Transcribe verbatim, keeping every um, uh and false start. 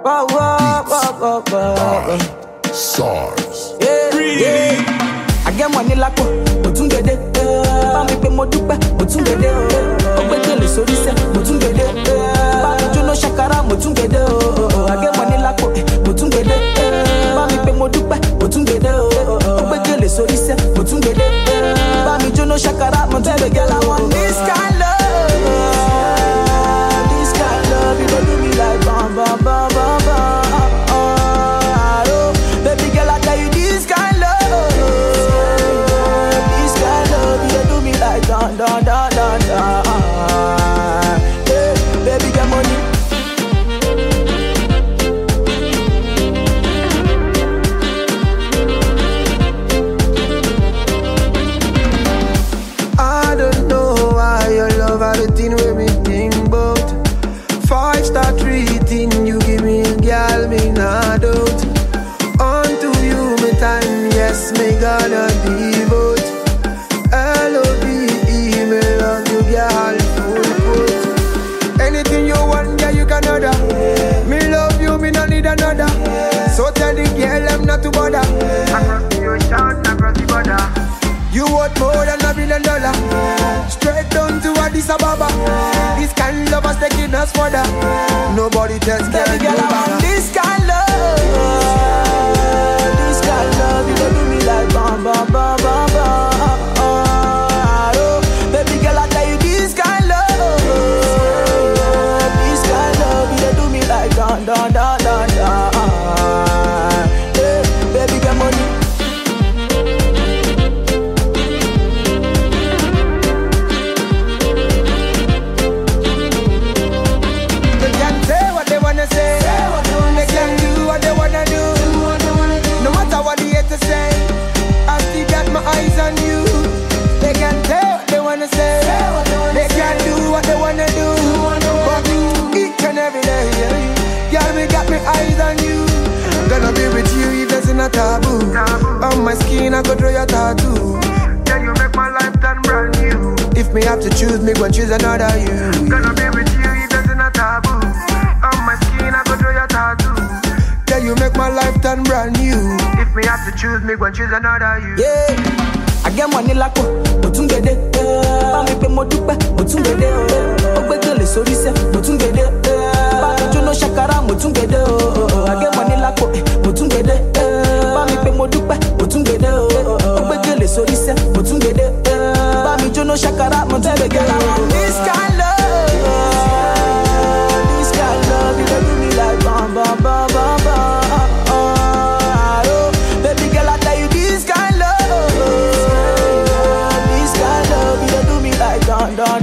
Whoa, whoa, whoa, whoa, whoa. SARS. Yeah, yeah. I get money like what you get it. I make me more dupe, what you get it. Oh, but tell me so this, what you get it. But you know shakara, what you get it. I get money like what you get it. I make me more dupe, what you get it. Oh, but tell me so this, what you get it. But you know shakara, what you get it. I want this kind of love, this kind of love. You don't do me like bam, bam, bam, bam, bam. Dun, dun, dun, dun, dun. Hey, baby, get money. I don't know why your love had a thing with me think about. Five star treating you give me, girl, me not doubt. Unto you, me time, yes, me gonna devote. L O V E, me love you, girl, full put. Anything you want, yeah, you can order. Me love you, me no need another. So tell the girl I'm not to bother. Across the ocean, across the border. You want more than a billion dollar. Straight down to Addis Ababa. This kind of love is taking us further. Nobody tells girl, baby girl, I want this kind of love. This kind of love, you don't do me like bam, bam, bam, bam, bam. Baby girl, I tell you this kind of love. This kind of love, you don't do me like dun, dun, dun, dun, dun. Hey, baby, get money. They can say what they wanna say. They can do what they wanna do. No matter what they hate to say, I still got my eyes on you. They can say what they wanna say. They can do what they wanna do. But each and every day, girl, me got my eyes on you. Gonna be with you if there's not taboo. On my skin, I could draw your tattoo. Yeah, you make my life turn brand new. If me have to choose, me go choose another you. Gonna be with you if there's not taboo. On my skin, I could draw your tattoo. Yeah, you make my life turn brand new. If me have to choose, me go choose another you. Yeah. I get money like what you get it. I make me more dupe, what you get it. Oh, but tell me so this, what you get it. But you know shakara, what you get it. I get money like what you get it. I make me more dupe, what you get it. Oh, but tell me so this, what you get it. But you know shakara, what you get it. I want this kind of love, this kind of love. You don't do me like bam, bam, bam, bam, bam. Baby girl, I tell you this kind of love. Dun, dun,